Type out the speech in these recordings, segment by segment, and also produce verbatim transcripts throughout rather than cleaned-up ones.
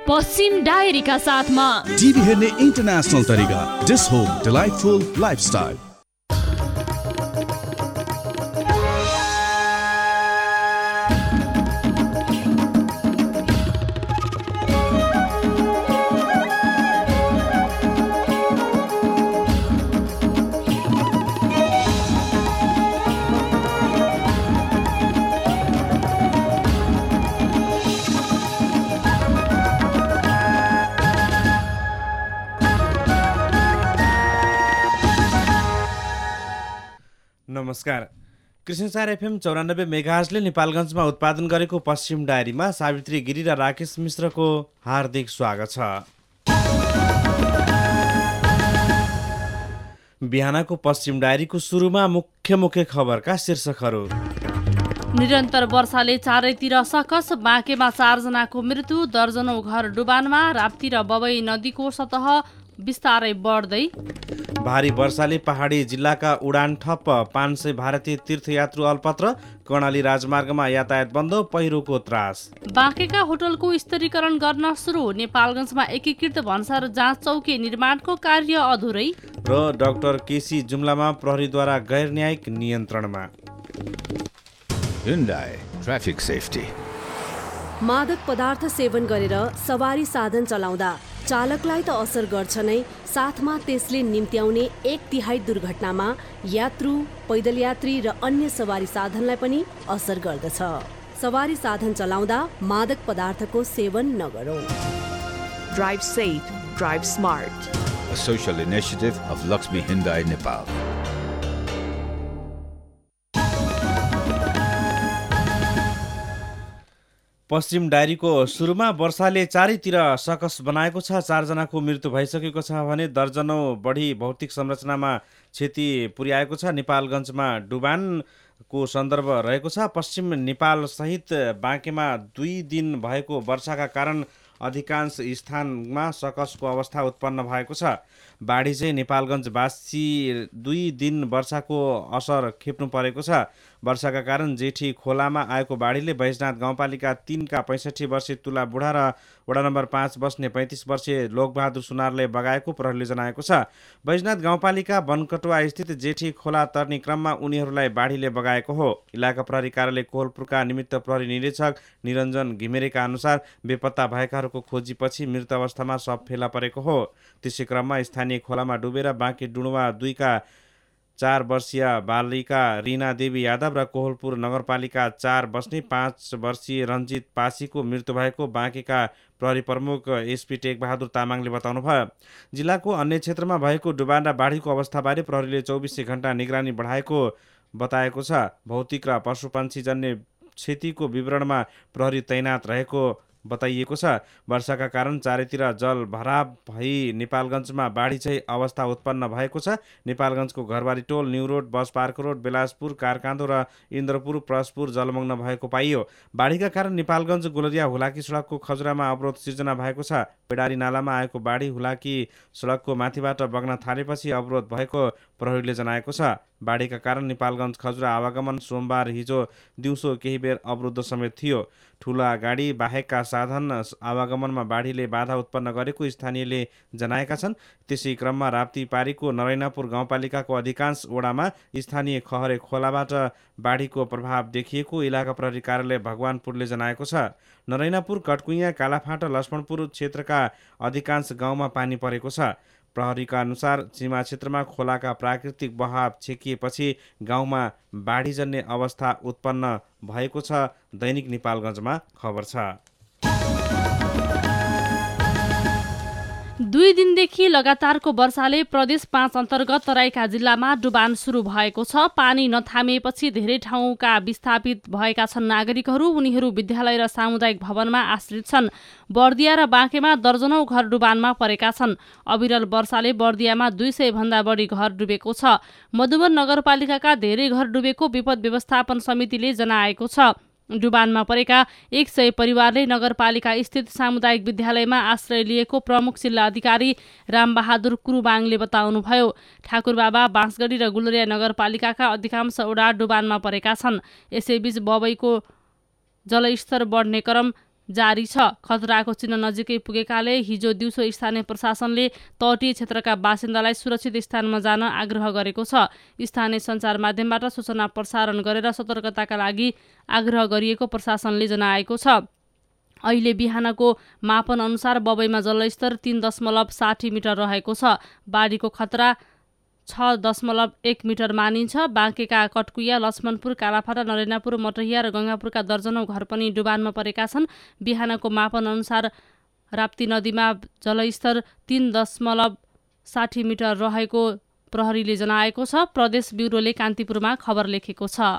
पश्चिम डायरीका साथमा टिभी हेर्ने इन्टरनेसनल तरिका डिस होम डिलाइटफुल लाइफस्टाइल। नमस्कार। कृष्णचार एफएम चौरानब्बे मेगाहर्जले नेपालगञ्जमा उत्पादन गरेको पश्चिम डायरीमा सावित्री गिरी र राकेश मिश्रको हार्दिक स्वागत छ। बिहानको पश्चिम डायरीको सुरुमा मुख्य मुख्य खबरका शीर्षकहरू। निरन्तर वर्षाले चारैतिर सकस, बाँकेमा चारजनाको मृत्यु, दर्जनौं घर डुबानमा, राप्ती र बबई नदीको सतह बिस्तारै बढ्दै। भारी वर्षाले पहाडी जिल्लाका उडान ठप्प, पाँच सय भारतीय तीर्थयात्रु अल्पत्र, कर्णाली राजमार्गमा यातायात बन्द, पहिरोको त्रास। बाँकेका होटलको स्तरीकरण गर्न सुरु, नेपालगञ्जमा एकीकृत भन्सार जाँच चौकी निर्माणको कार्य अधुरै। र डाक्टर केसी जुम्लामा प्रहरीद्वारा गैर न्यायिक नियन्त्रणमा। Hyundai traffic safety. मादक पदार्थ सेवन गरेर सवारी साधन चलाउँदा चालकलाई त असर गर्छ नै, साथमा त्यसले निम्त्याउने एक तिहाई दुर्घटनामा यात्रु, पैदल यात्री र अन्य सवारी साधनलाई पनि असर गर्दछ। सवारी साधन चलाउँदा मादक पदार्थको सेवन नगरौँ। Drive safe, drive smart. A social initiative of Lakshmi Hyundai Nepal. पश्चिम डायरीको सुरुमा वर्षाले चारैतिर सकस बनाएको छ। चारजनाको मृत्यु भइसकेको छ भने दर्जनौं बढी भौतिक संरचनामा क्षति पुर्याएको छ। नेपालगञ्जमा डुबानको सन्दर्भ रहेको छ। पश्चिम नेपाल सहित बाँकेमा दुई दिन भएको वर्षाका कारण अधिकांश स्थानमा सकसको अवस्था उत्पन्न भएको छ। बाढी चाहिँ नेपालगञ्जवासी दुई दिन वर्षाको असर खेप्नु परेको छ। वर्षाका कारण जेठी खोलामा आएको बाढीले बैजनाथ गाउँपालिका तीनका पैँसठी वर्षीय तुला बुढा र वडा नम्बर पाँच बस्ने पैँतिस वर्षीय लोकबहादुर सुनारले बगाएको प्रहरीले जनाएको छ। बैजनाथ गाउँपालिका वनकटुवा स्थित जेठी खोला तर्ने क्रममा उनीहरूलाई बाढीले बगाएको हो। इलाका प्रहरी कार्यालय कोहलपुरका निमित्त प्रहरी निरीक्षक निरञ्जन घिमिरेका अनुसार बेपत्ता भएकाहरूको खोजीपछि मृत अवस्थामा शव फेला परेको हो। त्यसै क्रममा स्थानीय खोलामा डुबेर बाँके डुडुवा दुईका चार वर्षीय बालिका रिना देवी यादव र कोहलपुर नगरपालिका चार बस्ने पाँच वर्षीय रञ्जित पासीको मृत्यु भएको बाँकेका प्रहरी प्रमुख एसपी टेक बहादुर तामाङले बताउनुभयो। जिल्लाको अन्य क्षेत्रमा भएको डुबान र बाढीको अवस्थाबारे प्रहरीले चौबिसै घण्टा निगरानी बढाएको बताएको छ। भौतिक र पशुपन्छी जन्य क्षतिको विवरणमा प्रहरी तैनात रहेको बताइएको छ। वर्षाका कारण चारैतिर जल भराव भई नेपालगञ्जमा बाढी चाहिँ अवस्था उत्पन्न भएको छ। नेपालगञ्जको घरबारी टोल, new road, bus park road, Belaspur, Karkando र इन्द्रपुर, प्रसपुर जलमग्न भएको पाइयो। बाढीका कारण नेपालगञ्ज गोलरिया हुलाकी सडकको खजुरामा अवरोध सिर्जना भएको छ। पेडारी नालामा आएको बाढी हुलाकी सडकको माथिबाट बग्न थालेपछि अवरोध भएको प्रहरीले जनाएको छ। बाढीका कारण नेपालगञ्ज खजुरा आवागमन सोमबार हिजो दिउँसो केही बेर अवरुद्ध समेत थियो। ठुला गाडी बाहेकका साधन आवागमनमा बाढीले बाधा उत्पन्न गरेको स्थानीयले जनाएका छन्। त्यसै क्रममा राप्ती पारीको नरैनापुर गाउँपालिकाको अधिकांश वडामा स्थानीय खहरे खोलाबाट बाढीको प्रभाव देखिएको इलाका प्रहरी कार्यालय भगवानपुरले जनाएको छ। नरैनापुर, कटकुइया, कालाफाँटा, लक्ष्मणपुर क्षेत्रका अधिकांश गाउँमा पानी परेको छ। प्रहरीका अनुसार सीमा क्षेत्रमा खोलाका प्राकृतिक बहाव छेकिएपछि गाउँमा बाढीजन्य अवस्था उत्पन्न भएको छ। दैनिक नेपालगञ्जमा खबर छ। दुई दिनदेखि लगातारको वर्षाले प्रदेश पाँच अन्तर्गत तराईका जिल्लामा डुबान सुरु भएको छ। पानी नथामिएपछि धेरै ठाउँका विस्थापित भएका छन् नागरिकहरू। उनीहरू विद्यालय र सामुदायिक भवनमा आश्रित छन्। बर्दिया र बाँकेमा दर्जनौं घर डुबानमा परेका छन्। अविरल वर्षाले बर्दियामा दुई सय भन्दा बढी घर डुबेको छ। मधुवन नगरपालिकाका धेरै घर डुबेको विपद व्यवस्थापन समितिले जनाएको छ। डुबानमा परेका एक सय परिवारले नगरपालिका स्थित सामुदायिक विद्यालयमा आश्रय लिएको प्रमुख जिल्ला अधिकारी रामबहादुर कुरुबाङले बताउनुभयो। ठाकुरबाबा, बाँसगढी र गुलरिया नगरपालिकाका अधिकांश वडा डुबानमा परेका छन्। यसैबीच बबईको जलस्तर बढ्ने क्रम जारी छ। खतराको चिन्ह नजिकै पुगेकाले हिजो दिउँसो स्थानीय प्रशासनले तटीय क्षेत्रका बासिन्दालाई सुरक्षित स्थानमा जान आग्रह गरेको छ। स्थानीय सञ्चार माध्यमबाट सूचना प्रसारण गरेर सतर्कताका लागि आग्रह गरिएको प्रशासनले जनाएको छ। अहिले बिहानको मापन अनुसार बबैमा जलस्तर तीन दशमलव साठी मिटर रहेको छ। बाढीको खतरा छ दशमलव एक मिटर मानिन्छ। बाँकेका कटकुइया, लक्ष्मणपुर, कालाफाटा, नरेनापुर, मटहिया र गङ्गापुरका दर्जनौँ घर पनि डुबानमा परेका छन्। बिहानको मापन अनुसार राप्ती नदीमा जलस्तर तीन दशमलव साठी मिटर रहेको प्रहरीले जनाएको छ। प्रदेश ब्युरोले कान्तिपुरमा खबर लेखेको छ।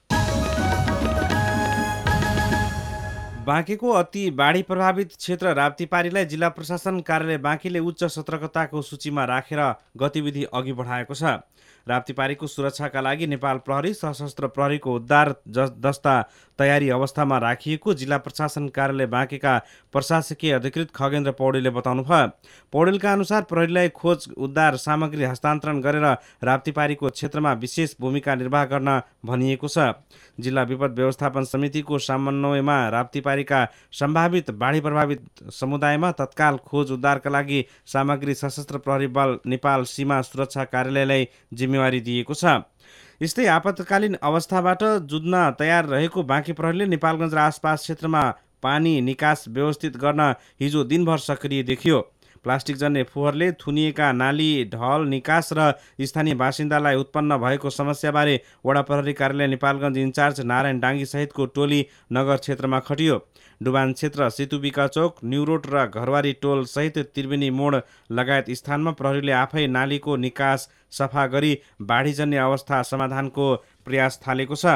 बाँकेको अति बाढी प्रभावित क्षेत्र राप्तीपारीलाई जिल्ला प्रशासन कार्यालय बाँकीले उच्च सतर्कताको सूचीमा राखेर गतिविधि अघि बढाएको छ। राप्तीपारीको सुरक्षाका लागि नेपाल प्रहरी, सशस्त्र प्रहरीको उद्धार दस्ता तयारी अवस्थामा राखिएको जिल्ला प्रशासन कार्यालय बाँकेका प्रशासकीय अधिकृत खगेन्द्र पौडेलले बताउनुभयो। पौडेलका अनुसार प्रहरीलाई खोज उद्धार सामग्री हस्तान्तरण गरेर राप्तीपारीको क्षेत्रमा विशेष भूमिका निर्वाह गर्न भनिएको छ। जिल्ला विपद व्यवस्थापन समितिको समन्वयमा राप्तीपारीका सम्भावित बाढी प्रभावित समुदायमा तत्काल खोज उद्धारका लागि सामग्री सशस्त्र प्रहरी बल नेपाल सीमा सुरक्षा कार्यालयलाई जिम्मेवारी दिएको छ। यस्तै आपतकालीन अवस्थाबाट जुझ्न तयार रहेको बाँके प्रहरीले नेपालगञ्ज र आसपास क्षेत्रमा पानी निकास व्यवस्थित गर्न हिजो दिनभर सक्रिय देखियो। प्लास्टिक जन्य फोहोरले थुनिएका नाली, ढल निकास र स्थानीय बासिन्दालाई उत्पन्न भएको समस्याबारे वडा प्रहरी कार्यालय नेपालगञ्ज इन्चार्ज नारायण डाङ्गी सहितको टोली नगर क्षेत्रमा खटियो। डुबान क्षेत्र, सेतुबिका चौक, न्यू रोड र घरवारी टोल सहित त्रिवेणी मोड लगायत स्थानमा प्रहरीले आफै नालीको निकास सफा गरी बाढीजन्य अवस्था समाधानको प्रयास थालेको छ।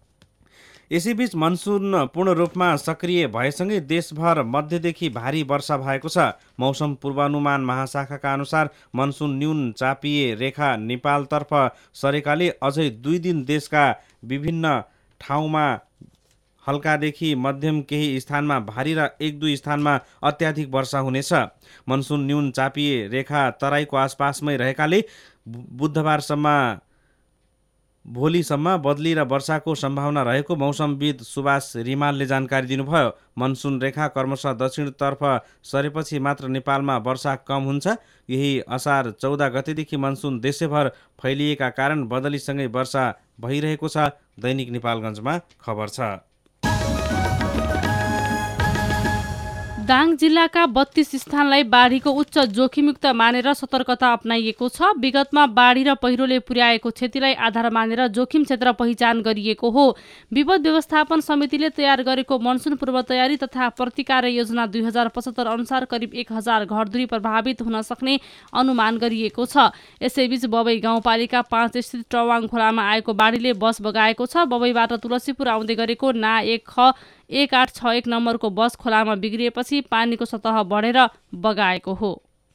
यसैबीच मनसुन पूर्ण रूपमा सक्रिय भएसँगै देशभर मध्यदेखि भारी वर्षा भएको छ। मौसम पूर्वानुमान महाशाखाका अनुसार मनसुन न्यून चापिए रेखा नेपालतर्फ सरेकाले अझै दुई दिन देशका विभिन्न ठाउँमा हल्कादेखि मध्यम, केही स्थानमा भारी र एक दुई स्थानमा अत्याधिक वर्षा हुनेछ। मनसुन न्यून चापिए रेखा तराईको आसपासमै रहेकाले बुधबारसम्म भोलिसम्म बदली र वर्षाको सम्भावना रहेको मौसमविद सुभाष रिमालले जानकारी दिनुभयो। मनसुन रेखा क्रमशः दक्षिणतर्फ सरेपछि मात्र नेपालमा वर्षा कम हुन्छ। यही असार चौध गतेदेखि मनसुन देशैभर फैलिएका कारण बदलीसँगै वर्षा भइरहेको छ। दैनिक नेपालगञ्जमा खबर छ। दाङ जिल्लाका बत्तीस स्थानलाई बाढीको उच्च जोखिमयुक्त मानेर सतर्कता अपनाइएको छ। विगतमा बाढी र पहिरोले पुर्याएको क्षतिलाई आधार मानेर जोखिम क्षेत्र पहिचान गरिएको हो। विपद व्यवस्थापन समितिले तयार गरेको मनसुन पूर्व तयारी तथा प्रतिकार योजना दुई हजार पचहत्तर अनुसार करिब एक हजार घरधुरी प्रभावित हुन सक्ने अनुमान गरिएको छ। यसैबीच बबई गाउँपालिका पाँच स्थित टवाङ खोलामा आएको बाढीले बस बगाएको छ। बबईबाट तुलसीपुर आउँदै गरेको ना एक ख एक आठ छ एक नम्बरको बस खोलामा बिग्रिएपछि पानीको सतह बढेर बगाएको हो।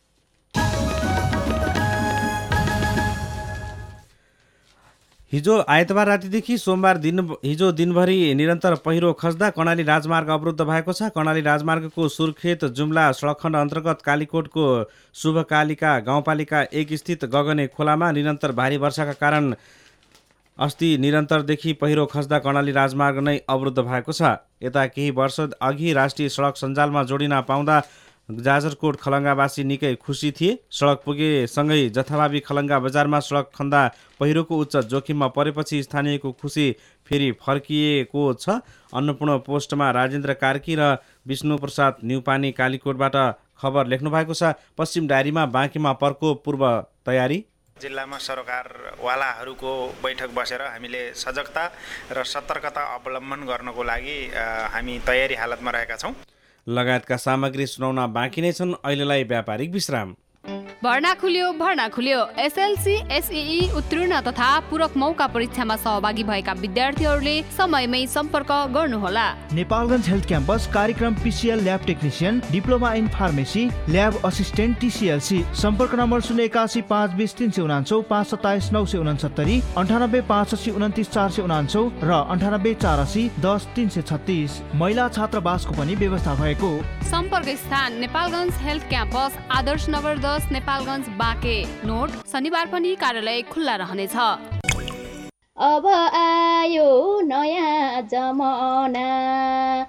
हिजो आइतबार रातिदेखि सोमबार दिन हिजो दिनभरि निरन्तर पहिरो खस्दा कर्णाली राजमार्ग अवरुद्ध भएको छ। कर्णाली राजमार्गको सुर्खेत जुम्ला सडक खण्ड अन्तर्गत कालीकोटको शुभकालिका गाउँपालिका एक स्थित गगने खोलामा निरन्तर भारी वर्षाका कारण अस्ति निरन्तरदेखि पहिरो खस्दा कर्णाली राजमार्ग नै अवरुद्ध भएको छ। यता केही वर्ष अघि राष्ट्रिय सडक सञ्जालमा जोडिन पाउँदा जाजरकोट खलङ्गावासी निकै खुसी थिए। सडक पुगेसँगै जथाभावी खलङ्गा बजारमा सडक खन्दा पहिरोको उच्च जोखिममा परेपछि स्थानीयको खुसी फेरि फर्किएको छ। अन्नपूर्ण पोस्टमा राजेन्द्र कार्की र विष्णुप्रसाद न्युपानी कालीकोटबाट खबर लेख्नु भएको छ। पश्चिम डायरीमा बाँकीमा प्रकोप पूर्व तयारी। जिल्लामा सरकारवालाहरूको बैठक बसेर हामीले सजगता र सतर्कता अवलम्बन गर्नको लागि हामी तयारी हालतमा रहेका छौँ। लगायतका सामग्री सुनाउन बाँकी नै छन्। अहिलेलाई व्यापारिक विश्राम। भर्ना खुल्यो भर्ना खुल्यो एसएलसी एसईई उत्तीर्ण तथा पूरक मौका परीक्षामा सहभागी भएका विद्यार्थीहरूले समयमै सम्पर्क गर्नुहोला। नेपालगञ्ज हेल्थ क्याम्पस कार्यक्रम PCL lab technician, diploma in pharmacy, lab assistant TCLC. सम्पर्क नम्बर शून्य एकासी पाँच बिस तिन सय उनान्सौ पाँच सत्ताइस नौ सय उनसत्तरी अन्ठानब्बे पाँच असी उन्तिस चार सय उनान्सौ र अन्ठानब्बे चार असी दस तिन सय छत्तिस। महिला छात्रावासको पनि व्यवस्था भएको। सम्पर्क स्थान नेपालगञ्ज हेल्थ क्याम्पस, आदर्श नगर दस, नेपालगञ्ज बाँके। नोट, शनिबार पनि कार्यालय खुल्ला रहनेछ। अब आयो नयाँ जमाना,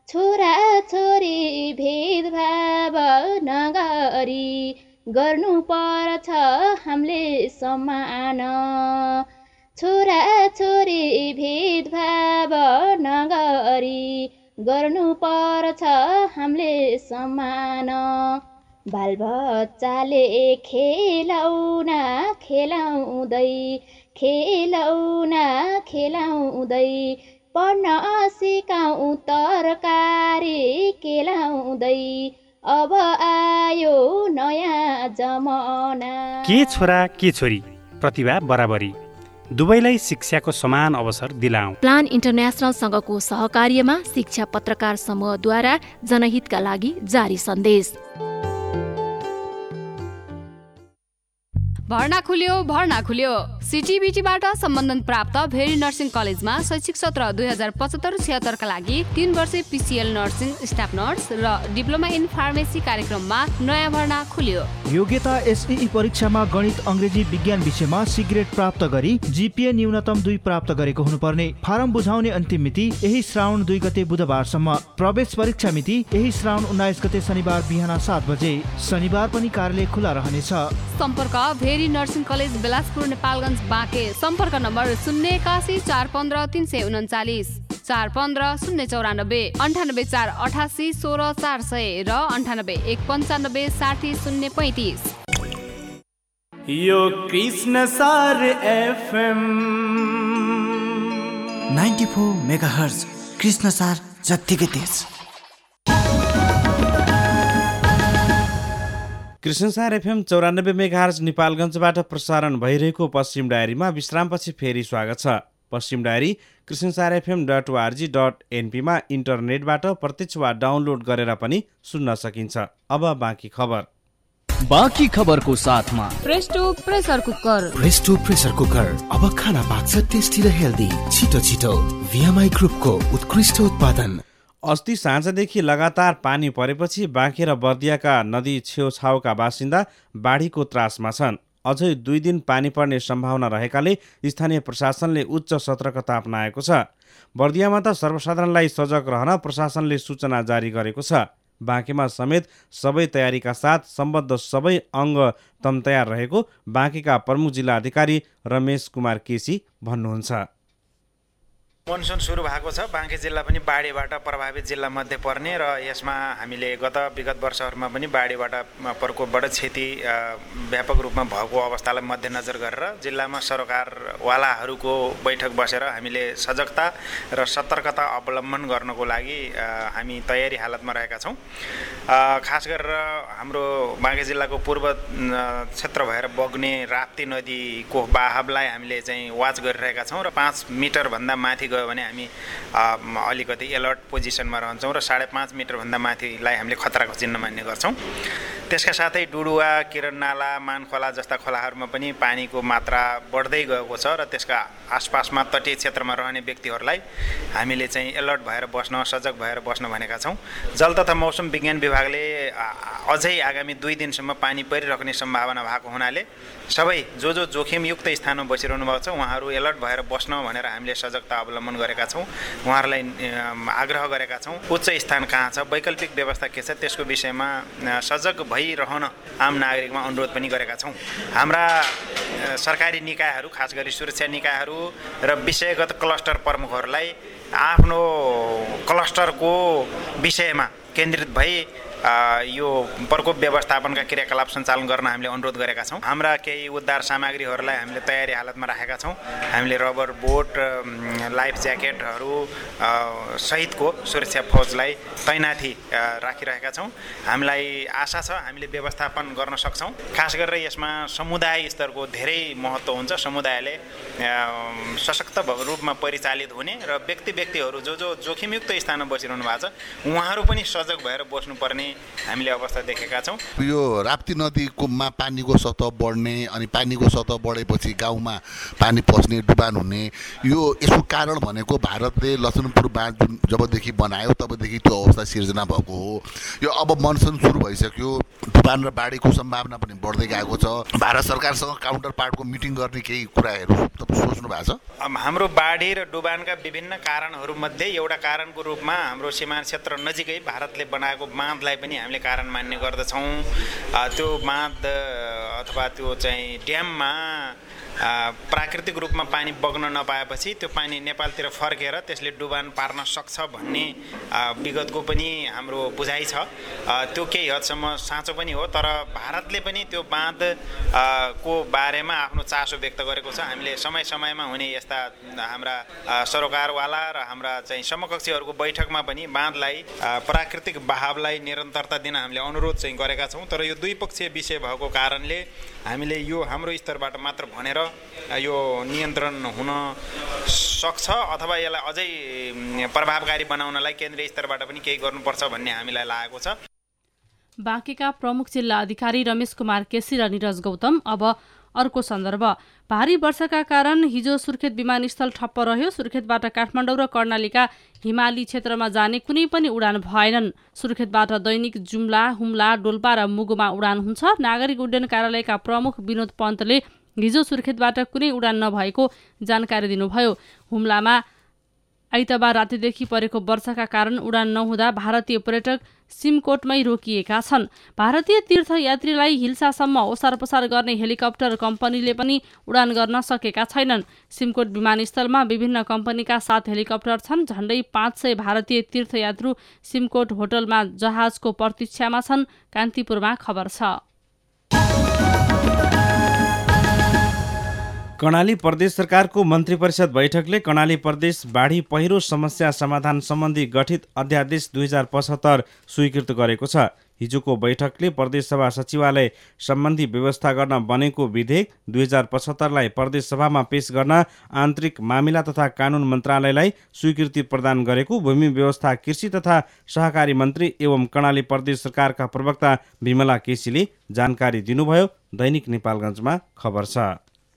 छोरा छोरी भेदभाव नगरी गर्नु पर्छ हामीले समान छोरा छोरी भेदभाव नगरी गर्नु पर्छ हामीले समान बालबच्चाले खेलाउन खेलाउँदै खेलाउन खेलाउँदै पढ्न सिकाउँ तरकारी केलाउँदै अब आयो नयाँ जमाना के छोरा के छोरी प्रतिभा बराबरी दुवैलाई शिक्षाको समान अवसर दिलाऊ। प्लान इन्टरनेसनलसँगको सहकार्यमा शिक्षा पत्रकार समूहद्वारा जनहितका लागि जारी सन्देश। भर्ना खुल्यो भर्ना खुल्यो सिटिबिटीबाट सम्बन्धन प्राप्त भेरी नर्सिङ कलेजमा शैक्षिक सत्र दुई हजार पचहत्तर छिहत्तरका लागि तीन वर्षे पिसिएल नर्सिङ स्टाफ नर्स र डिप्लोमा इन फार्मेसी कार्यक्रममा नयाँ भर्ना खुल्यो। योग्यता एसईई परीक्षामा गणित अङ्ग्रेजी विज्ञान विषयमा सी ग्रेड प्राप्त गरी जीपीए न्यूनतम दुई प्राप्त गरेको हुनुपर्ने। फारम बुझाउने अन्तिम मिति यही श्रावण दुई गते बुधबारसम्म। प्रवेश परीक्षा मिति यही श्रावण उन्नाइस गते शनिबार बिहान सात बजे। शनिबार पनि कार्यालय खुला रहनेछ। सम्पर्क भेरी नर्सिङ कलेज बेलासपुर नेपालगञ्ज बाँके। सम्पर्क नम्बर शून्य एकासी चार पन्ध्र तिन सय उन्चालिस चार पन्ध्र शून्य चौरानब्बे अन्ठानब्बे चार अठासी सोह्र चार सय र अन्ठानब्बे एक पन्चानब्बे साठी शून्य पैँतिस। यो Krishna Sar FM ninety four megahertz Krishna Sar जत्तिकै तेज। कृष्णसार एफएम चौरानब्बे मेगाहर्ज नेपालगञ्जबाट प्रसारण भइरहेको पश्चिम डायरीमा विश्रामपछि फेरि स्वागत छ। Paschim diary Krishnasar FM dot org dot एनपीमा इन्टरनेटबाट प्रत्यक्ष वा डाउनलोड गरेर पनि सुन्न सकिन्छ। अब बाँकी खबर। बाँकी खबरको साथमा Presto pressure cooker. Presto pressure cooker अब खाना पाक्छ टेस्टी र हेल्दी छिटो छिटो। भिएमआई ग्रुपको उत्कृष्ट उत्पादन। अस्ति साँझदेखि लगातार पानी परेपछि बाँके र बर्दियाका नदी छेउछाउका बासिन्दा बाढीको त्रासमा छन्। अझै दुई दिन पानी पर्ने सम्भावना रहेकाले स्थानीय प्रशासनले उच्च सतर्कता अपनाएको छ। बर्दियामा त सर्वसाधारणलाई सजग रहन प्रशासनले सूचना जारी गरेको छ। बाँकेमा समेत सबै तयारीका साथ सम्बद्ध सबै अङ्ग तम तयार रहेको बाँकेका प्रमुख जिल्ला अधिकारी रमेश कुमार केसी भन्नुहुन्छ। मनसुन सुरु भएको छ। बाँके जिल्ला पनि बाढीबाट प्रभावित जिल्ला मध्ये पर्ने र यसमा हामीले गत विगत वर्षहरूमा पनि बाढीबाट प्रकोपबाट क्षति व्यापक रूपमा भएको अवस्थालाई मध्यनजर गरेर जिल्लामा सरकारवालाहरूको बैठक बसेर हामीले सजगता र सतर्कता अवलम्बन गर्नको लागि हामी तयारी हालतमा रहेका छौँ। खास गरेर हाम्रो बाँके जिल्लाको पूर्व क्षेत्र भएर बग्ने राप्ती नदीको बहावलाई हामीले चाहिँ वाच गरिरहेका छौँ र पाँच मिटरभन्दा माथि गयो भने हामी अलिकति अलर्ट पोजिसनमा रहन्छौँ र साढे पाँच मिटरभन्दा माथिलाई हामीले खतराको चिन्ह मान्ने गर्छौँ। त्यसका साथै डुडुवा किरण नाला मानखोला जस्ता खोलाहरूमा पनि पानीको मात्रा बढ्दै गएको छ र त्यसका आसपासमा तटीय क्षेत्रमा रहने व्यक्तिहरूलाई हामीले चाहिँ अलर्ट भएर बस्न सजग भएर बस्न भनेका छौँ। जल तथा मौसम विज्ञान विभागले अझै आगामी दुई दिनसम्म पानी परिरहने सम्भावना भएको हुनाले सबै जो जो जोखिमयुक्त स्थानमा बसिरहनु भएको छ उहाँहरू अलर्ट भएर बस्न भनेर हामीले सजगता अवलम्बन गरेका छौँ। उहाँहरूलाई आग्रह गरेका छौँ उच्च स्थान कहाँ छ, वैकल्पिक व्यवस्था के छ, त्यसको विषयमा सजग भइरहन आम नागरिकमा अनुरोध पनि गरेका छौँ। हाम्रा सरकारी निकायहरू खास गरी सुरक्षा निकायहरू र विषयगत क्लस्टर प्रमुखहरूलाई आफ्नो क्लस्टरको विषयमा केन्द्रित भई यो प्रकोप व्यवस्थापनका क्रियाकलाप सञ्चालन गर्न हामीले अनुरोध गरेका छौँ। हाम्रा केही उद्धार सामग्रीहरूलाई हामीले तयारी हालतमा राखेका छौँ। हामीले रबर बोट, लाइफ ज्याकेटहरू सहितको सुरक्षा फौजलाई तैनाथी राखिरहेका छौँ। हामीलाई आशा छ हामीले व्यवस्थापन गर्न सक्छौँ। खास गरेर यसमा समुदाय स्तरको धेरै महत्त्व हुन्छ। समुदायले सशक्त रूपमा परिचालित हुने र व्यक्ति व्यक्तिहरू जो जो जोखिमयुक्त स्थानमा बसिरहनु भएको छ उहाँहरू पनि सजग सजग भएर बस्नुपर्ने हामीले अवस्था देखेका छौँ। यो राप्ती नदीकोमा पानीको सतह बढ्ने अनि पानीको सतह बढेपछि गाउँमा पानी पस्ने डुबान हुने यो यसको कारण भनेको भारतले लक्ष्मणपुर बाँध जुन जबदेखि बनायो तबदेखि त्यो अवस्था सिर्जना भएको हो। यो अब मनसुन सुरु भइसक्यो, डुबान र बाढीको सम्भावना पनि बढ्दै गएको छ। भारत सरकारसँग काउन्टर पार्टको मिटिङ गर्ने केही कुराहरू तपाईँ सोच्नु भएको छ? हाम्रो बाढी र डुबानका विभिन्न कारणहरूमध्ये एउटा कारणको रूपमा हाम्रो सीमा क्षेत्र नजिकै भारतले बनाएको बाँधलाई पनि हामीले कारण मान्ने गर्दछौँ। त्यो बाँध अथवा त्यो चाहिँ ड्याममा प्राकृतिक रूपमा पानी बग्न नपाएपछि त्यो पानी नेपालतिर फर्केर त्यसले डुबान पार्न सक्छ भन्ने विगतको पनि हाम्रो बुझाइ छ। त्यो केही हदसम्म साँचो पनि हो, तर भारतले पनि त्यो बाँध को बारेमा आफ्नो चासो व्यक्त गरेको छ। हामीले समय समयमा हुने यस्ता हाम्रा सरोकारवाला र हाम्रा चाहिँ समकक्षीहरूको बैठकमा पनि बाँधलाई प्राकृतिक बहावलाई निरन्तरता दिन हामीले अनुरोध चाहिँ गरेका छौँ। तर यो द्विपक्षीय विषय भएको कारणले हामीले यो हाम्रो स्तरबाट मात्र भनेर यो नियन्त्रण हुन सक्छ अथवा यसलाई अझै प्रभावकारी बनाउनलाई केन्द्रीय स्तरबाट पनि केही गर्नुपर्छ भन्ने हामीलाई लागेको छ। बाँकेका प्रमुख जिल्ला अधिकारी रमेश कुमार केसी र निरज गौतम। अब अर्को सन्दर्भ, भारी वर्षाका कारण हिजो सुर्खेत विमानस्थल ठप्प रह्यो। सुर्खेतबाट काठमाडौँ र कर्णालीका हिमाली क्षेत्रमा जाने कुनै पनि उडान भएनन्। सुर्खेतबाट दैनिक जुम्ला, हुम्ला, डोल्पा र मुगुमा उडान हुन्छ। नागरिक उड्डयन कार्यालयका प्रमुख विनोद पन्तले हिजो सुर्खेतबाट कुनै उडान नभएको जानकारी दिनुभयो। हुम्लामा आइतबार रातिदेखि परेको वर्षाका कारण उडान नहुँदा भारतीय पर्यटक सिमकोटमै रोकिएका छन्। भारतीय तीर्थयात्रीलाई हिल्सासम्म ओसार पसार गर्ने हेलिकप्टर कम्पनीले पनि उडान गर्न सकेका छैनन्। सिमकोट विमानस्थलमा विभिन्न कम्पनीका सात हेलिकप्टर छन्। झण्डै पाँच सय भारतीय तीर्थयात्रु सिमकोट होटलमा जहाजको प्रतीक्षामा छन्। कान्तिपुरमा खबर छ। कर्णाली प्रदेश सरकारको मन्त्री परिषद बैठकले कर्णाली प्रदेश बाढी पहिरो समस्या समाधान सम्बन्धी गठित अध्यादेश दुई हजार पचहत्तर स्वीकृत गरेको छ। हिजोको बैठकले प्रदेश सभा सचिवालय सम्बन्धी व्यवस्था गर्न बनेको विधेयक दुई हजार पचहत्तरलाई प्रदेश सभामा पेश गर्न आन्तरिक मामिला तथा कानुन मन्त्रालयलाई स्वीकृति प्रदान गरेको भूमि व्यवस्था, कृषि तथा सहकारी मन्त्री एवं कर्णाली प्रदेश सरकारका प्रवक्ता विमला केसीले जानकारी दिनुभयो। दैनिक नेपालगञ्जमा खबर छ।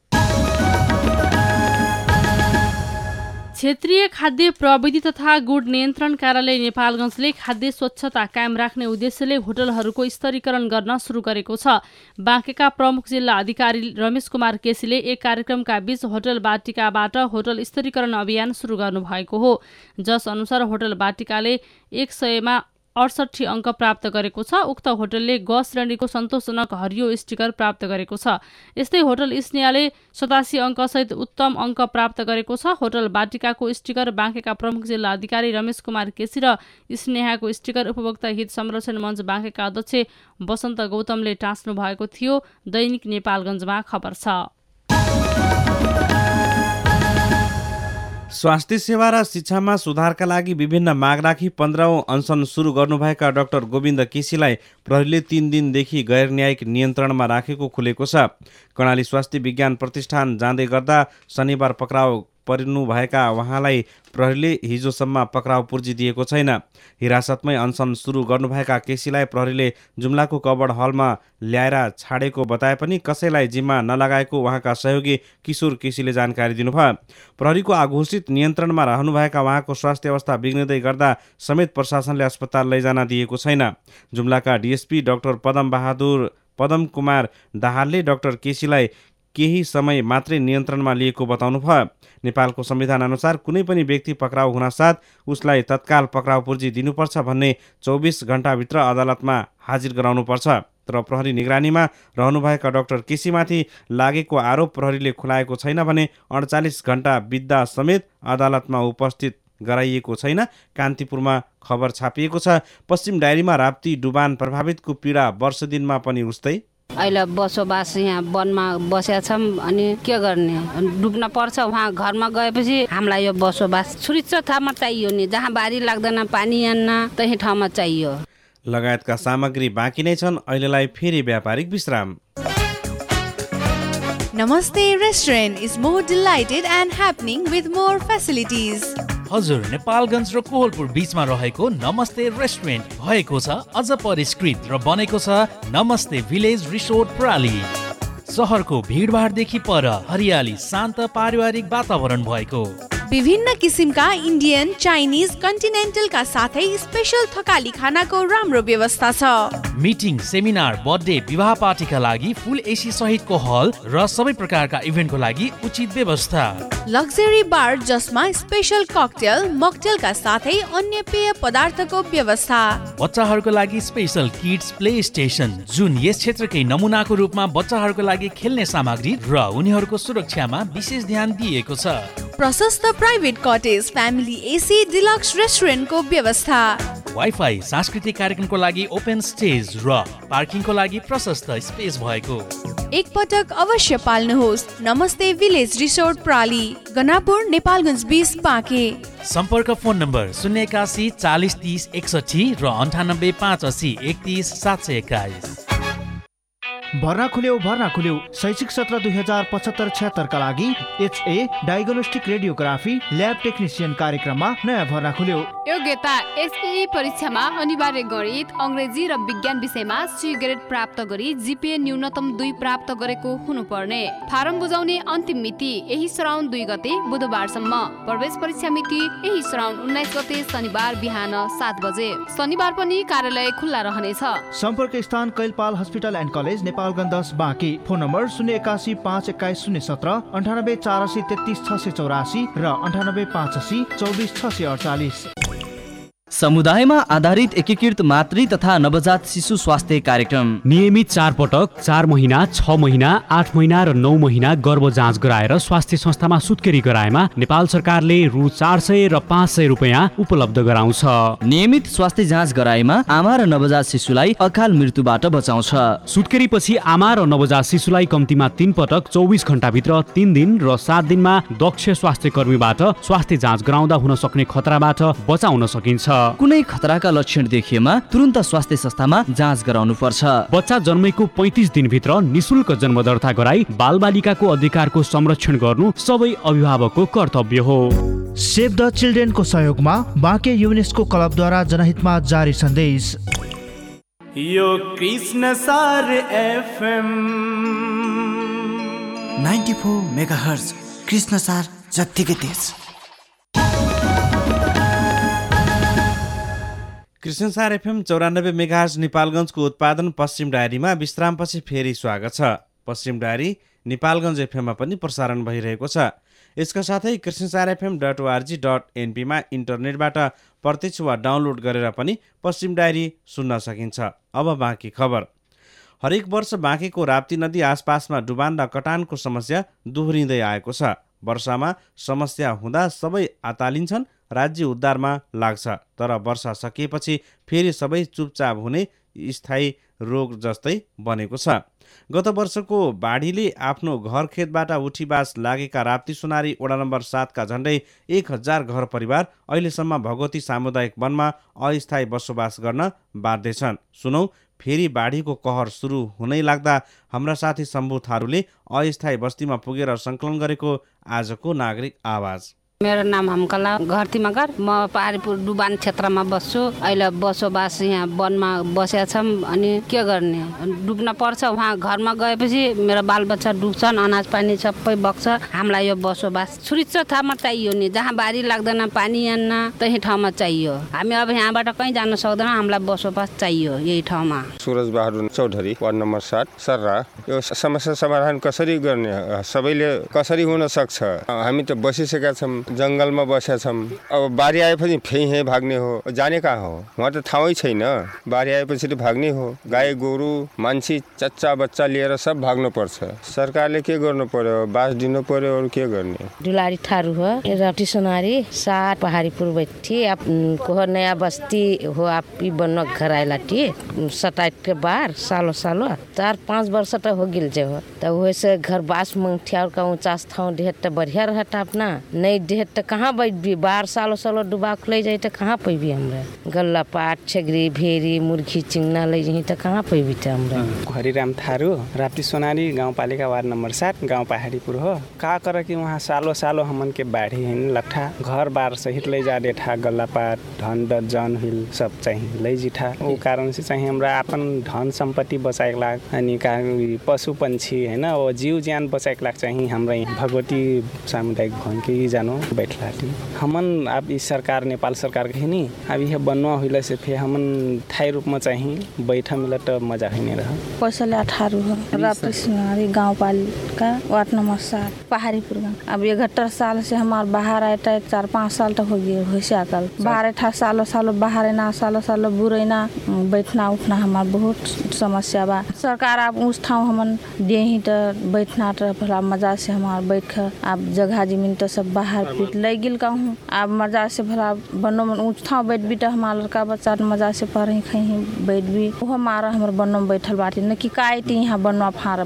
क्षेत्रीय खाद्य प्रविधि तथा गुण नियन्त्रण कार्यालय नेपालगञ्जले खाद्य स्वच्छता कायम राख्ने उद्देश्यले होटलहरूको स्तरीकरण गर्न सुरु गरेको छ। बाँकेका प्रमुख जिल्ला अधिकारी रमेश कुमार केसीले एक कार्यक्रमका बीच होटल बाटिकाबाट होटल स्तरीकरण अभियान सुरु गर्नुभएको हो। जस अनुसार होटल बाटिकाले एक सयमा अडसठी अङ्क प्राप्त गरेको छ। उक्त होटलले ग श्रेणीको सन्तोषजनक हरियो स्टिकर प्राप्त गरेको छ। यस्तै होटल स्नेहाले सतासी अङ्कसहित उत्तम अङ्क प्राप्त गरेको छ। होटल बाटिकाको स्टिकर बाँकेका प्रमुख जिल्ला अधिकारी रमेश कुमार केसी र स्नेहाको स्टिकर उपभोक्ता हित संरक्षण मञ्च बाँकेका अध्यक्ष वसन्त गौतमले टाँच्नु भएको थियो। दैनिक नेपालगञ्जमा खबर छ। स्वास्थ्य सेवा र शिक्षामा सुधारका लागि विभिन्न माग राखी पन्ध्रौं अनसन सुरु गर्नुभएका डाक्टर गोविन्द केसीलाई प्रहरीले तीन दिनदेखि गैर न्यायिक नियन्त्रणमा राखेको खुलेको छ। कर्णाली स्वास्थ्य विज्ञान प्रतिष्ठान जाँदै गर्दा शनिबार पक्राउ पर्नुभएका उहाँलाई प्रहरीले हिजोसम्म पक्राउ पूर्जी दिएको छैन। हिरासतमै अनसन सुरु गर्नुभएका केसीलाई प्रहरीले जुम्लाको कबड हलमा ल्याएर छाडेको बताए पनि कसैलाई जिम्मा नलगाएको उहाँका सहयोगी किशोर केसीले जानकारी दिनुभयो। प्रहरीको आघोषित नियन्त्रणमा रहनुभएका उहाँको स्वास्थ्य अवस्था बिग्रिँदै गर्दा समेत प्रशासनले अस्पताल लैजान दिएको छैन। जुम्लाका डिएसपी डाक्टर पदम बहादुर पदम कुमार दाहालले डाक्टर केसीलाई केही समय मात्रै नियन्त्रणमा लिएको बताउनुभयो। नेपालको संविधान अनुसार कुनै पनि व्यक्ति पक्राउ हुनासाथ उसलाई तत्काल पक्राउ पूर्जी दिनुपर्छ भन्ने चौबिस घण्टाभित्र अदालतमा हाजिर गराउनुपर्छ। तर प्रहरी निगरानीमा रहनुभएका डाक्टर केसीमाथि लागेको आरोप प्रहरीले खुलाएको छैन भने अडचालिस घण्टा बित्दा समेत अदालतमा उपस्थित गराइएको छैन। कान्तिपुरमा खबर छापिएको छ। पश्चिम डायरीमा राप्ती डुबान प्रभावितको पीडा वर्ष दिनमा पनि उस्तै। अहिले बसोबास यहाँ वनमा बसेका छौँ अनि के गर्ने, डुब्न पर्छ। उहाँ घरमा गएपछि हामीलाई यो बसोबास सुरक्षित ठाउँमा चाहियो नि, जहाँ बारी लाग्दैन पानी आन्न त्यही ठाउँमा चाहियो। लगायतका सामग्री बाँकी नै छन्। अहिलेलाई फेरि व्यापारिक विश्राम। Namaste Restaurant is more delighted and happening with more facilities. हजुर नेपालगञ्ज र कोहलपुर बीचमा रहेको नमस्ते रेस्टुरेन्ट भएको छ अझ परिष्कृत र बनेको छ नमस्ते भिलेज रिसोर्ट प्राली। सहरको भिडभाडदेखि पर हरियाली शान्त पारिवारिक वातावरण भएको, विभिन्न किसिमका इन्डियन, चाइनिज, कन्टिनेन्टलका साथै स्पेशल थकाली खानाको राम्रो व्यवस्था छ। मिटिङ, सेमिनार, बर्थडे, विवाह पार्टीका लागि फुल एसी सहितको हल र सबै प्रकारका इभेन्टको लागि उचित व्यवस्था। लग्जरी बार जसमा स्पेशल ककटेल, मकटेलका साथै अन्य पेय पदार्थको व्यवस्था। बच्चाहरूको लागि स्पेशल किड्स प्ले स्टेसन जुन यस क्षेत्रकै नमुनाको रूपमा बच्चाहरूको लागि खेल्ने सामग्री र उनीहरूको सुरक्षामा विशेष ध्यान दिएको छ। प्रशस्त private cottage, family AC, deluxe रेस्टुरेन्टको व्यवस्था। वाइफाई, सांस्कृतिक कार्यक्रमको लागि ओपन स्टेज र पार्किङको लागि प्रशस्त स्पेस भएको। एक पटक अवश्य पाल्नुहोस् नमस्ते भिलेज रिसोर्ट प्राली, गनापुर, नेपालगञ्ज बीस बाँके। सम्पर्क फोन नम्बर शून्य एकासी चालिस तीस एकसठी र अन्ठानब्बे पाँच असी एकतिस सात सय एक्काइस। भर्ना खुल्यो भर्ना खुल्यो शैक्षिक सत्र दुई हजार पचहत्तर छत्तरका लागि HA diagnostic radiography lab technician कार्यक्रममा नयाँ भर्ना खुल्यो। योग्यता एसई परीक्षामा अनिवार्य गणित, अङ्ग्रेजी र विज्ञान विषयमा सी ग्रेड प्राप्त गरी जीपीए न्यूनतम दुई प्राप्त गरेको हुनुपर्ने। फारम बुझाउने अन्तिम मिति यही श्रावण दुई गते बुधबारसम्म। प्रवेश परीक्षा मिति यही श्रावण उन्नाइस गते शनिबार बिहान सात बजे। शनिबार पनि कार्यालय खुल्ला रहनेछ। सम्पर्क स्थान Kailpal hospital and college, Nepalgunj दस बाँकी। फोन नम्बर शून्य एकासी पाँच एक्काइस शून्य सत्र, अन्ठानब्बे चार असी तेत्तिस छ सय चौरासी र अन्ठानब्बे पाँच असी चौबिस छ सय अडचालिस। समुदायमा आधारित एकीकृत मातृ तथा नवजात शिशु स्वास्थ्य कार्यक्रम नियमित चार पटक चार महिना, छ महिना, आठ महिना र नौ महिना गर्भ जाँच गराएर स्वास्थ्य संस्थामा सुत्केरी गराएमा नेपाल सरकारले रु चार सय र पाँच सय रुपियाँ उपलब्ध गराउँछ। नियमित स्वास्थ्य जाँच गराएमा आमा र नवजात शिशुलाई अकाल मृत्युबाट बचाउँछ। सुत्केरी पछि आमा र नवजात शिशुलाई कम्तीमा तीन पटक चौबिस घण्टाभित्र तीन दिन र सात दिनमा दक्ष स्वास्थ्य कर्मीबाट स्वास्थ्य जाँच गराउँदा हुन सक्ने खतराबाट बचाउन सकिन्छ। कुनै खतराका लक्षण देखिएमा तुरुन्त स्वास्थ्य संस्थामा जाँच गराउनु पर्छ। बच्चा जन्मेको पैँतिस दिनभित्र निशुल्क जन्म दर्ता गराई बालबालिकाको अधिकारको संरक्षण गर्नु सबै अभिभावकको कर्तव्य हो। सेभ द चिल्ड्रेनको सहयोगमा बाँके युनेस्को क्लबद्वारा जनहितमा जारी सन्देश। यो Krishna Sar FM ninety four megahertz Krishna Sar जत्तिकै तेज। कृष्णसार एफएम चौरानब्बे मेगाहर्ज नेपालगञ्जको उत्पादन पश्चिम डायरीमा विश्रामपछि फेरि स्वागत छ। पश्चिम डायरी नेपालगञ्ज एफएममा पनि प्रसारण भइरहेको छ। यसका साथै Krishnasar FM dot org dot एनपीमा इन्टरनेटबाट प्रत्यक्ष वा डाउनलोड गरेर पनि पश्चिम डायरी सुन्न सकिन्छ। अब बाँकी खबर। हरेक वर्ष बाँकेको राप्ती नदी आसपासमा डुबान र कटानको समस्या दोहोरिँदै आएको छ। वर्षामा समस्या हुँदा सबै अतालिन्छन्, राज्य उद्धारमा लाग्छ, तर वर्षा सकिएपछि फेरि सबै चुपचाप हुने स्थायी रोग जस्तै बनेको छ। गत वर्षको बाढीले आफ्नो घर खेतबाट उठीबास लागेका राप्ती सोनारी वडा नम्बर सातका झण्डै एक हजार घर परिवार अहिलेसम्म भगवती सामुदायिक वनमा अस्थायी बसोबास गर्न बाध्य छन्। सुनौ फेरि बाढीको कहर सुरु हुनै लाग्दा हाम्रा साथी शम्भु थारूले अस्थायी बस्तीमा पुगेर सङ्कलन गरेको आजको नागरिक आवाज। मेरो नाम हमकला घर तिमगर, म पहाडीपुर डुबान क्षेत्रमा बस्छु। अहिले बसोबास यहाँ वनमा बसेका छौँ। अनि के गर्ने, डुब्न पर्छ। उहाँ घरमा गएपछि मेरो बालबच्चा डुब्छन्, अनाज पानी सबै बग्छ। हामीलाई यो बसोबास सुरक्षित ठाउँमा चाहियो नि, जहाँ बारी लाग्दैन, पानी आन्न, त्यही ठाउँमा चाहियो। हामी अब यहाँबाट कहीँ जान सक्दैन, हामीलाई बसोबास चाहियो यही ठाउँमा। सुरज बहादुर चौधरी, वार्ड नम्बर सात सर्रा। यो समस्या समाधान कसरी गर्ने, सबैले कसरी हुन सक्छ? हामी त बसिसकेका छौँ, जङ्गलमा बसेका छौँ। अब बारी आएपछि फेरि भाग्ने हो, जाने कहाँ हो? उहाँ त ठाउँै छैन। बारी आएपछि त भाग्ने हो। गाई गोरु मान्छे चच्चा बच्चा लिएर सब भाग्नु पर्छ। सरकारले के गर्नु पर्यो? बास दिनु पर्यो, अरू के गर्ने? दुलारी थारू हो, राप्ती सोनारी सात पहाड़ीपुर बैठी। आप को नया बस्ती हो, आप बन घर आयला टी सताइट के बार सालो सालो चार पाँच वर्ष तो हो गिल जे हो। तब वैसे घर बास मंगठिया का ऊंचास था ढेर तो बढ़िया रहता अपना नहीं ढेर हेत त कहाँ बैठबी बाहर सालो सालो डुबा खुलै जाइ त कहाँ पैबी हमरा गल्ला पाट छेगरी भेरी मुर्गी चिंगना लै जही त कहाँ पैबी त हमरा हरिराम थारू राप्ती सोनारी गाउँपालिका वार्ड नम्बर सात गाउँ पहाडीपुर हो का कर कि वहाँ सालो सालो हमन के बाढ़ी हिन लट्ठा घर बार सहित लै जा देठा गल्ला पाट धन जन हिल सब चाहिँ लै जिठा ओ कारण से चाहिँ हमरा अपन धन सम्पत्ति बचाएक लाग अनि का पशु पंछी हैन ओ जीव ज्यान बचाएक लाग चाहिँ हमरा भगवती सामुदायिक भवन के जानो बैठला थी हमन अब इस सरकार नेपाल सरकार के नि अब यह बनवा होइला से फे हमन थाई रूप में चाहिँ बैठा मिला त मजा हैने रह पैसाले अठारह हो राप्ती सोनारी गाउँपालिका वार्ड नंबर सात पहाड़ीपुर गाँव अब इकहत्तर साल से हमार बाहर आए थे चार पाँच साल तक हो गए होशिया कल बाहर था सालों सालों बाहर ना सालों सालों बुरे ना बैठना उठना हमार बहुत समस्या बा सरकार आप उस ठाव हमन दे ही तो बैठना तो भला मजा से हमार बैठ आप जगह जमीन तो सब बाहर पीट ले गिल कहूँ आप मजा से भला बनो में ऊँच ठाव बैठ भी तो हमार लड़का बच्चा मजा से पढ़ी कहीं बैठ भी वो हमारा हमारे बनो में बैठल बाटी न कि कायती यहाँ बनवा फार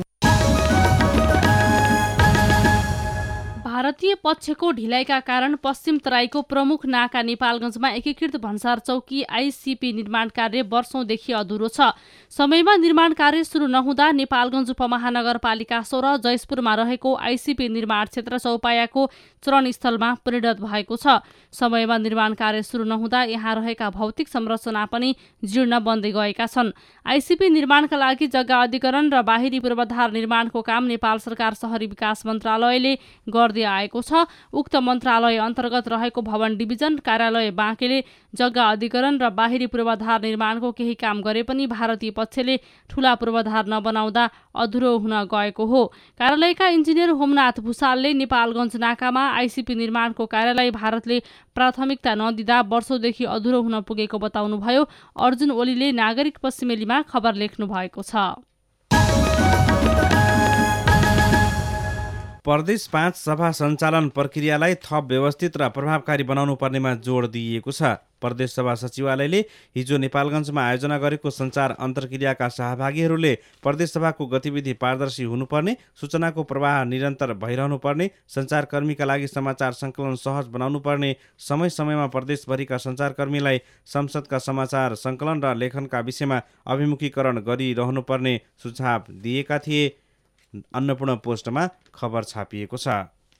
भारतीय पक्षको ढिलाइका कारण पश्चिम तराईको प्रमुख नाका नेपालगञ्जमा एकीकृत भन्सार चौकी आइसिपी निर्माण कार्य वर्षौंदेखि अधुरो छ। समयमा निर्माण कार्य सुरु नहुँदा नेपालगञ्ज उपमहानगरपालिका सोह्र जयसपुरमा रहेको आइसिपी निर्माण क्षेत्र चौपायाको चरणस्थलमा परिणत भएको छ। समयमा निर्माण कार्य सुरु नहुँदा यहाँ रहेका भौतिक संरचना पनि जीर्ण बन्दै गएका छन्। आइसिपी निर्माणका लागि जग्गा अधिग्रहण र बाहिरी पूर्वाधार निर्माणको काम नेपाल सरकार शहरी विकास मन्त्रालयले गर्दै आएको छ। उक्त मन्त्रालय अन्तर्गत रहेको भवन डिभिजन कार्यालय बाँकेले जग्गा अधिग्रहण र बाहिरी पूर्वाधार निर्माणको केही काम गरे पनि भारतीय पक्षले ठूला पूर्वाधार नबनाउँदा अधुरो हुन गएको हो। कार्यालयका इन्जिनियर होमनाथ भूषालले नेपालगञ्ज नाकामा आइसिपी निर्माणको कार्यालय भारतले प्राथमिकता नदिँदा वर्षौंदेखि अधुरो हुन पुगेको बताउनुभयो। अर्जुन ओलीले नागरिक पश्चिमेलीमा खबर लेख्नु भएको छ। प्रदेश पाँच सभा सञ्चालन प्रक्रियालाई थप व्यवस्थित र प्रभावकारी बनाउनु पर्नेमा जोड दिइएको छ। प्रदेश सभा सचिवालयले हिजो नेपालगञ्जमा आयोजना गरेको सञ्चार अन्तर्क्रियाका सहभागीहरूले प्रदेश सभाको गतिविधि पारदर्शी हुनुपर्ने, सूचनाको प्रवाह निरन्तर भइरहनु पर्ने, सञ्चारकर्मीका लागि समाचार सङ्कलन सहज बनाउनु पर्ने, समय समयमा प्रदेशभरिका सञ्चारकर्मीलाई संसदका समाचार सङ्कलन र लेखनका विषयमा अभिमुखीकरण गरिरहनुपर्ने सुझाव दिएका थिए। अन्नपूर्ण पोस्टमा खबर छापिएको छ।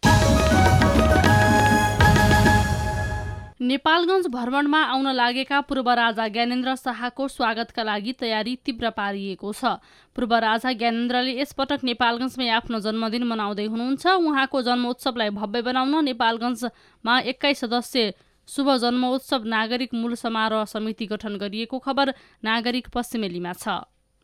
नेपालगञ्ज भ्रमणमा आउन लागेका पूर्व राजा ज्ञानेन्द्र शाहको स्वागतका लागि तयारी तीव्र पारिएको छ। पूर्व राजा ज्ञानेन्द्रले यसपटक नेपालगञ्जमै आफ्नो जन्मदिन मनाउँदै हुनुहुन्छ। उहाँको जन्मोत्सवलाई भव्य बनाउन नेपालगञ्जमा एक्काइस सदस्य शुभ जन्मोत्सव नागरिक मूल समारोह समिति गठन गरिएको खबर नागरिक पश्चिमेलीमा छ।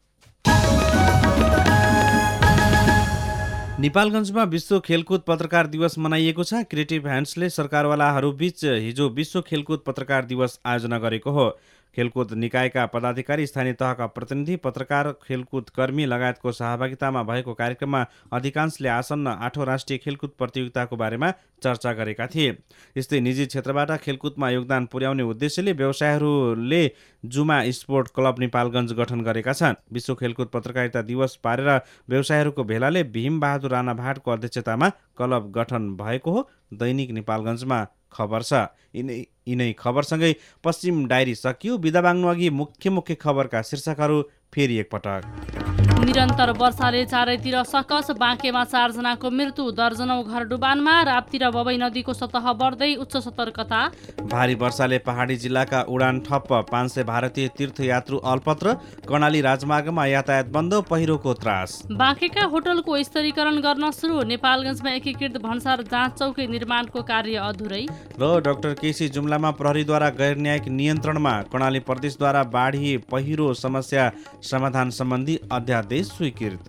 नेपालगञ्जमा विश्व खेलकुद पत्रकार दिवस मनाइएको छ। क्रिएटिभ ह्यान्ड्सले सरकारवालाहरूबीच हिजो विश्व खेलकुद पत्रकार दिवस आयोजना गरेको हो। खेलकुद निकायका पदाधिकारी, स्थानीय तहका प्रतिनिधि, पत्रकार, खेलकुद कर्मी लगायतको सहभागितामा भएको कार्यक्रममा अधिकांशले आसन्न आठौँ राष्ट्रिय खेलकुद प्रतियोगिताको बारेमा चर्चा गरेका थिए। यस्तै निजी क्षेत्रबाट खेलकुदमा योगदान पुर्याउने उद्देश्यले व्यवसायहरूले जुमा स्पोर्ट क्लब नेपालगञ्ज गठन गरेका छन्। विश्व खेलकुद पत्रकारिता दिवस पारेर व्यवसायहरूको भेलाले भीम बहादुर राणा भाटको अध्यक्षतामा क्लब गठन भएको हो। दैनिक नेपालगञ्जमा खबर छ। यिनै यिनै खबरसँगै पश्चिम डायरी सकियो। बिदा बाङ्नु अघि मुख्य मुख्य खबरका शीर्षकहरू फेरि एकपटक। निरन्तर वर्षाले चारैतिर सकस, बाँकेमा चारजनाको मृत्यु, दर्जनौं घर डुबानमा, राप्ती र बबई नदीको सतह बढ्दै उच्च सतर्कता। भारी वर्षाले पहाडी जिल्लाका उडान ठप्प, पाँच सय भारतीय तीर्थयात्रु अल्पत्र, कर्णाली राजमार्गमा यातायात बन्द, पहिरोको त्रास। बाँकेका होटलको स्तरीकरण गर्न सुरु, नेपालगञ्जमा एकीकृत भन्सार जाँच चौकी निर्माणको कार्य अधुरै। र डाक्टर केसी जुम्लामा प्रहरीद्वारा गैर न्यायिक नियन्त्रणमा, कर्णाली प्रदेशद्वारा बाढी पहिरो समस्या समाधान सम्बन्धी अध्यादेश स्वीकृत।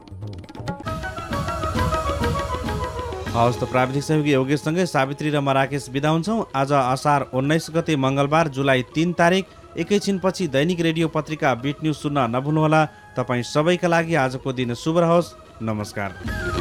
हवस् त प्राविधिक सहयोगी योगेशसँगै सावित्री र म राकेश बिदा हुन्छौँ। आज असार उन्नाइस गते मङ्गलबार जुलाई तीन तारिक। एकैछिनपछि दैनिक रेडियो पत्रिका बिट न्युज सुन्न नभुल्नुहोला। तपाईँ सबैका लागि आजको दिन शुभ रहोस्। नमस्कार।